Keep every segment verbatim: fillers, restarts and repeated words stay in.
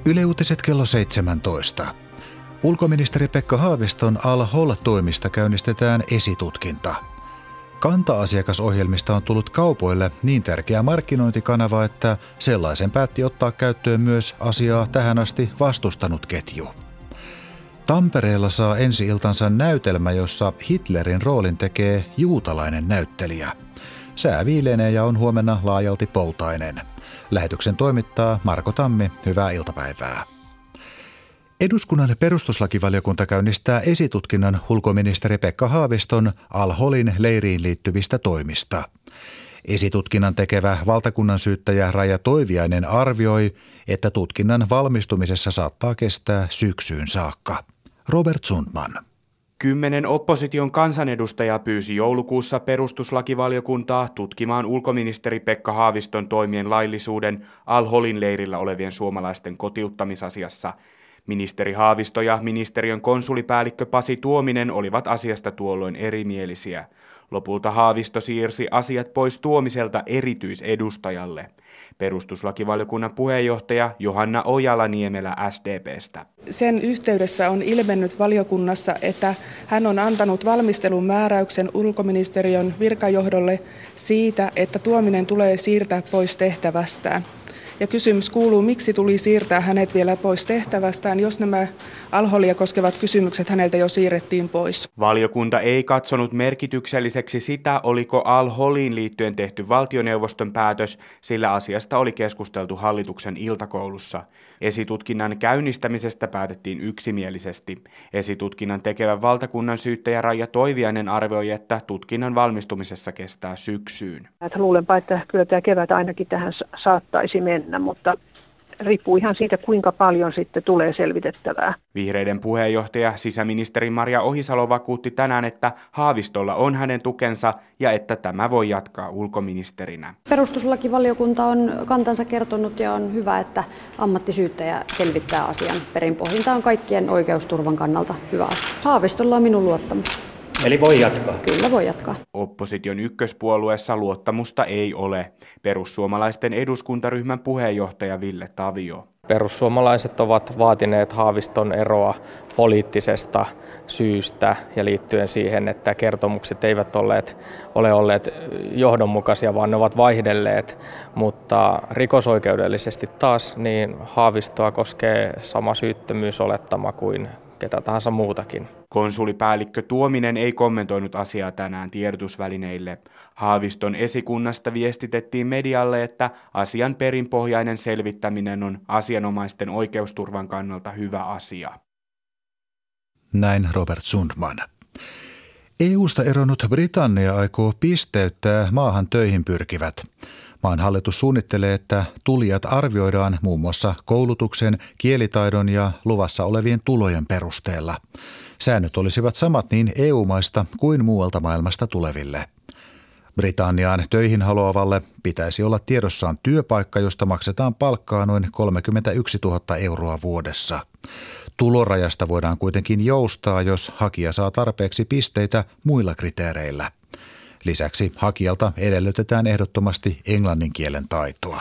Yle Uutiset kello seitsemäntoista. Ulkoministeri Pekka Haaviston Al-Hol-toimista käynnistetään esitutkinta. Kanta-asiakasohjelmista on tullut kaupoille niin tärkeä markkinointikanava, että sellaisen päätti ottaa käyttöön myös asiaa tähän asti vastustanut ketju. Tampereella saa ensi-iltansa näytelmä, jossa Hitlerin roolin tekee juutalainen näyttelijä. Sää viilenee ja on huomenna laajalti poutainen. Lähetyksen toimittaa Marko Tammi. Hyvää iltapäivää. Eduskunnan perustuslakivaliokunta käynnistää esitutkinnan ulkoministeri Pekka Haaviston Al-Holin leiriin liittyvistä toimista. Esitutkinnan tekevä valtakunnansyyttäjä Raija Toiviainen arvioi, että tutkinnan valmistumisessa saattaa kestää syksyyn saakka. Robert Sundman. Kymmenen opposition kansanedustajaa pyysi joulukuussa perustuslakivaliokuntaa tutkimaan ulkoministeri Pekka Haaviston toimien laillisuuden Al-Holin leirillä olevien suomalaisten kotiuttamisasiassa. Ministeri Haavisto ja ministeriön konsulipäällikkö Pasi Tuominen olivat asiasta tuolloin erimielisiä. Lopulta Haavisto siirsi asiat pois Tuomiselta erityisedustajalle. Perustuslakivaliokunnan puheenjohtaja Johanna Ojala-Niemelä S D P:stä. Sen yhteydessä on ilmennyt valiokunnassa, että hän on antanut valmistelun määräyksen ulkoministeriön virkajohdolle siitä, että Tuominen tulee siirtää pois tehtävästään. Ja kysymys kuuluu, miksi tuli siirtää hänet vielä pois tehtävästään, jos nämä Al-Holia koskevat kysymykset häneltä jo siirrettiin pois. Valiokunta ei katsonut merkitykselliseksi sitä, oliko Al-Holiin liittyen tehty valtioneuvoston päätös, sillä asiasta oli keskusteltu hallituksen iltakoulussa. Esitutkinnan käynnistämisestä päätettiin yksimielisesti. Esitutkinnan tekevä valtakunnan syyttäjä Raija Toiviainen arvioi, että tutkinnan valmistumisessa kestää syksyyn. Luulenpa, että kyllä tämä kevät ainakin tähän saattaisi mennä, mutta riippuu ihan siitä, kuinka paljon sitten tulee selvitettävää. Vihreiden puheenjohtaja sisäministeri Maria Ohisalo vakuutti tänään, että Haavistolla on hänen tukensa ja että tämä voi jatkaa ulkoministerinä. Perustuslakivaliokunta on kantansa kertonut ja on hyvä, että ammattisyyttäjä selvittää asian perinpohjinta on kaikkien oikeusturvan kannalta hyvä asia. Haavistolla on minun luottamus. Eli voi jatkaa? Kyllä voi jatkaa. Opposition ykköspuolueessa luottamusta ei ole. Perussuomalaisten eduskuntaryhmän puheenjohtaja Ville Tavio. Perussuomalaiset ovat vaatineet Haaviston eroa poliittisesta syystä ja liittyen siihen, että kertomukset eivät olleet, ole olleet johdonmukaisia, vaan ne ovat vaihdelleet. Mutta rikosoikeudellisesti taas niin Haavistoa koskee sama syyttömyysolettama kuin ketä tahansa muutakin. Konsulipäällikkö Tuominen ei kommentoinut asiaa tänään tiedotusvälineille. Haaviston esikunnasta viestitettiin medialle, että asian perinpohjainen selvittäminen on asianomaisten oikeusturvan kannalta hyvä asia. Näin Robert Sundman. E U:sta eronnut Britannia aikoo pisteyttää maahan töihin pyrkivät. Maan hallitus suunnittelee, että tulijat arvioidaan muun muassa koulutuksen, kielitaidon ja luvassa olevien tulojen perusteella. Säännöt olisivat samat niin E U-maista kuin muualta maailmasta tuleville. Britanniaan töihin haluavalle pitäisi olla tiedossaan työpaikka, josta maksetaan palkkaa noin kolmekymmentäyksituhatta euroa vuodessa. Tulorajasta voidaan kuitenkin joustaa, jos hakija saa tarpeeksi pisteitä muilla kriteereillä. Lisäksi hakijalta edellytetään ehdottomasti englannin kielen taitoa.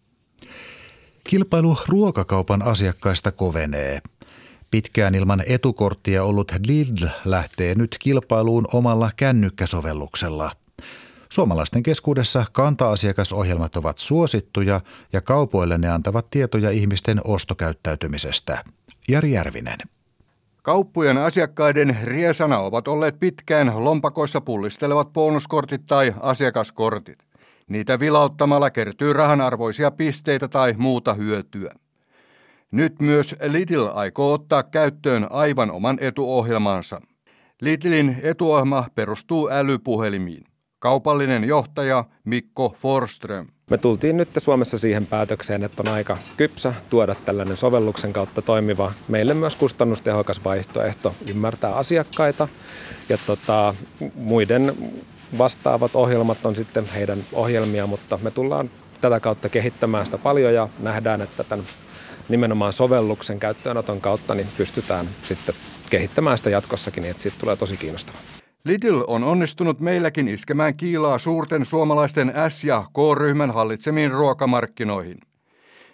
Kilpailu ruokakaupan asiakkaista kovenee. Pitkään ilman etukorttia ollut Lidl lähtee nyt kilpailuun omalla kännykkäsovelluksella. Suomalaisten keskuudessa kanta-asiakasohjelmat ovat suosittuja ja kaupoille ne antavat tietoja ihmisten ostokäyttäytymisestä. Jari Järvinen. Kauppojen asiakkaiden riesana ovat olleet pitkään lompakoissa pullistelevat bonuskortit tai asiakaskortit. Niitä vilauttamalla kertyy rahanarvoisia pisteitä tai muuta hyötyä. Nyt myös Lidl aikoo ottaa käyttöön aivan oman etuohjelmansa. Lidlin etuohjelma perustuu älypuhelimiin. Kaupallinen johtaja Mikko Forström. Me tultiin nyt Suomessa siihen päätökseen, että on aika kypsä tuoda tällainen sovelluksen kautta toimiva, meille myös kustannustehokas vaihtoehto ymmärtää asiakkaita. Ja tota, muiden vastaavat ohjelmat on sitten heidän ohjelmia, mutta me tullaan tätä kautta kehittämään sitä paljon ja nähdään, että tämän nimenomaan sovelluksen käyttöönoton kautta niin pystytään sitten kehittämään sitä jatkossakin, niin että siitä tulee tosi kiinnostavaa. Lidl on onnistunut meilläkin iskemään kiilaa suurten suomalaisten S- ja K-ryhmän hallitsemiin ruokamarkkinoihin.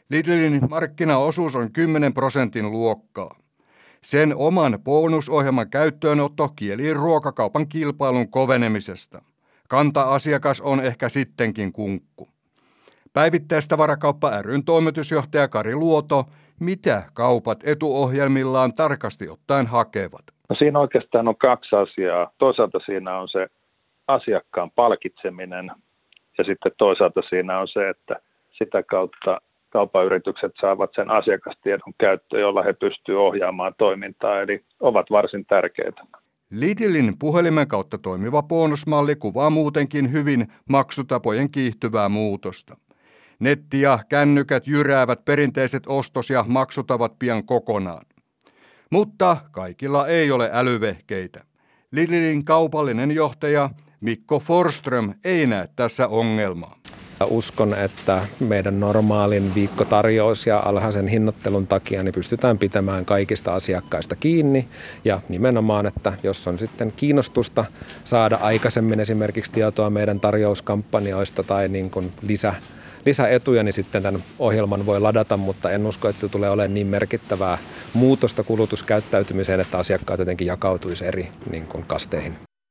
Lidlin markkinaosuus on kymmenen prosentin luokkaa. Sen oman bonusohjelman käyttöönotto kielii ruokakaupan kilpailun kovenemisesta. Kanta-asiakas on ehkä sittenkin kunkku. Päivittäistavarakauppa ry:n toimitusjohtaja Kari Luoto, mitä kaupat etuohjelmillaan tarkasti ottaen hakevat? No siinä oikeastaan on kaksi asiaa. Toisaalta siinä on se asiakkaan palkitseminen ja sitten toisaalta siinä on se, että sitä kautta kaupan yritykset saavat sen asiakastiedon käyttöön, jolla he pystyvät ohjaamaan toimintaa, eli ovat varsin tärkeitä. Lidlin puhelimen kautta toimiva bonusmalli kuvaa muutenkin hyvin maksutapojen kiihtyvää muutosta. Netti ja kännykät jyräävät perinteiset ostos- ja maksutavat pian kokonaan. Mutta kaikilla ei ole älyvehkeitä. Lidlin kaupallinen johtaja Mikko Forsström ei näe tässä ongelmaa. Uskon, että meidän normaalin viikkotarjous ja alhaisen hinnoittelun takia niin pystytään pitämään kaikista asiakkaista kiinni. Ja nimenomaan, että jos on sitten kiinnostusta saada aikaisemmin esimerkiksi tietoa meidän tarjouskampanjoista tai niin kuin lisä, lisäetuja, niin sitten tämän ohjelman voi ladata, mutta en usko, että se tulee olemaan niin merkittävää muutosta kulutuskäyttäytymiseen, että asiakkaat jotenkin jakautuisi eri niin kuin kasteihin.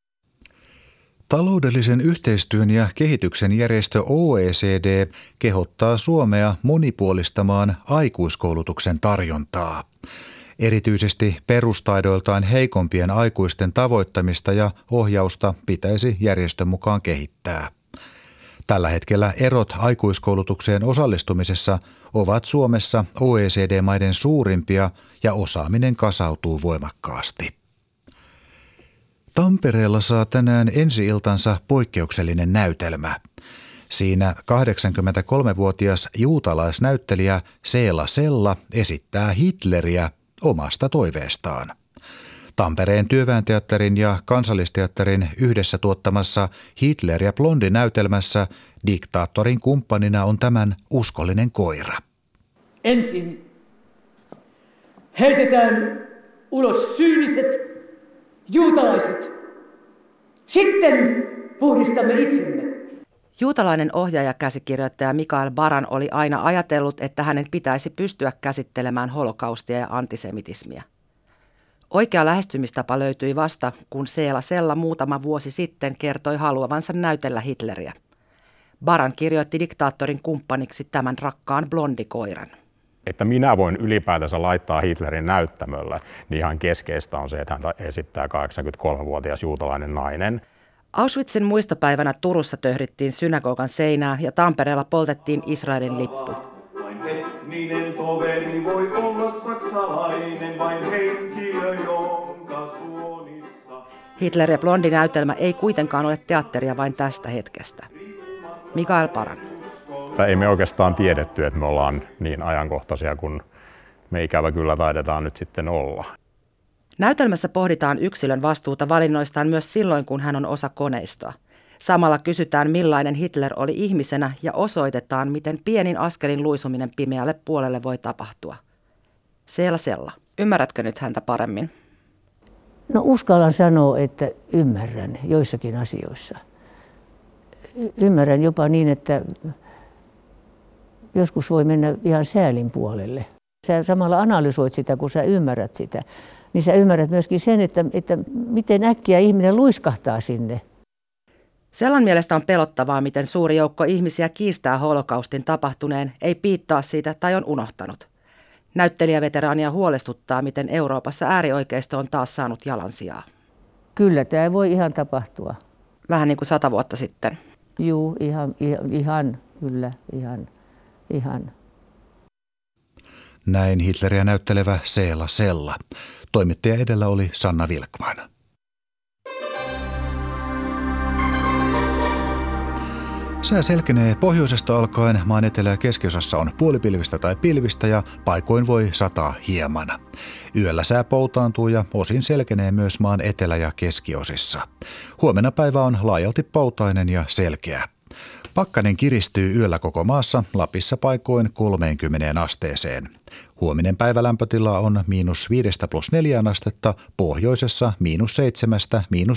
Taloudellisen yhteistyön ja kehityksen järjestö O E C D kehottaa Suomea monipuolistamaan aikuiskoulutuksen tarjontaa. Erityisesti perustaidoiltaan heikompien aikuisten tavoittamista ja ohjausta pitäisi järjestön mukaan kehittää. Tällä hetkellä erot aikuiskoulutukseen osallistumisessa ovat Suomessa O E C D-maiden suurimpia ja osaaminen kasautuu voimakkaasti. Tampereella saa tänään ensi-iltansa poikkeuksellinen näytelmä. Siinä kahdeksankymmentäkolmevuotias juutalaisnäyttelijä Seela Sella esittää Hitleriä omasta toiveestaan. Tampereen työväenteatterin ja Kansallisteatterin yhdessä tuottamassa Hitler ja Blondi -näytelmässä diktaattorin kumppanina on tämän uskollinen koira. Ensin heitetään ulos syylliset juutalaiset. Sitten puhdistamme itsemme. Juutalainen ohjaaja-käsikirjoittaja Mikael Baran oli aina ajatellut, että hänen pitäisi pystyä käsittelemään holokaustia ja antisemitismiä. Oikea lähestymistapa löytyi vasta, kun Seela Sella muutama vuosi sitten kertoi haluavansa näytellä Hitleriä. Baran kirjoitti diktaattorin kumppaniksi tämän rakkaan blondikoiran. Että minä voin ylipäätänsä laittaa Hitlerin näyttämölle, niin ihan keskeistä on se, että hän esittää kahdeksankymmentäkolmevuotias juutalainen nainen. Auschwitzin muistopäivänä Turussa töhrittiin synagogan seinää ja Tampereella poltettiin Israelin lippu. Vain etninen toveri voi olla saksalainen, vain henkilö, jonka suonissa. Hitler ja Blondi -näytelmä ei kuitenkaan ole teatteria vain tästä hetkestä. Mikael Baran. Ei me oikeastaan tiedetty, että me ollaan niin ajankohtaisia kuin me ikävä kyllä taidetaan nyt sitten olla. Näytelmässä pohditaan yksilön vastuuta valinnoistaan myös silloin, kun hän on osa koneistoa. Samalla kysytään, millainen Hitler oli ihmisenä ja osoitetaan, miten pienin askelin luisuminen pimeälle puolelle voi tapahtua. Seela Sella, ymmärrätkö nyt häntä paremmin? No uskallan sanoa, että ymmärrän joissakin asioissa. Y- ymmärrän jopa niin, että joskus voi mennä ihan säälin puolelle. Sä samalla analysoit sitä, kun sä ymmärrät sitä. Niin sä ymmärrät myöskin sen, että, että miten äkkiä ihminen luiskahtaa sinne. Sellan mielestä on pelottavaa, miten suuri joukko ihmisiä kiistää holokaustin tapahtuneen, ei piittaa siitä tai on unohtanut. Näyttelijäveteraania huolestuttaa, miten Euroopassa äärioikeisto on taas saanut jalansijaa. Kyllä, tämä voi ihan tapahtua. Vähän niin kuin sata vuotta sitten. Juu, ihan, ihan, ihan kyllä, ihan, ihan. Näin Hitleriä näyttelevä Seela Sella. Toimittaja edellä oli Sanna Vilkman. Sää selkenee pohjoisesta alkaen, maan etelä- ja keskiosassa on puolipilvistä tai pilvistä ja paikoin voi sataa hieman. Yöllä sää poutaantuu ja osin selkenee myös maan etelä- ja keskiosissa. Huomenna päivä on laajalti poutainen ja selkeä. Pakkanen kiristyy yöllä koko maassa, Lapissa paikoin kolmeenkymmeneen asteeseen. Huominen päivälämpötila on miinus viidestä plus neljään astetta, pohjoisessa miinus seitsemästä miinus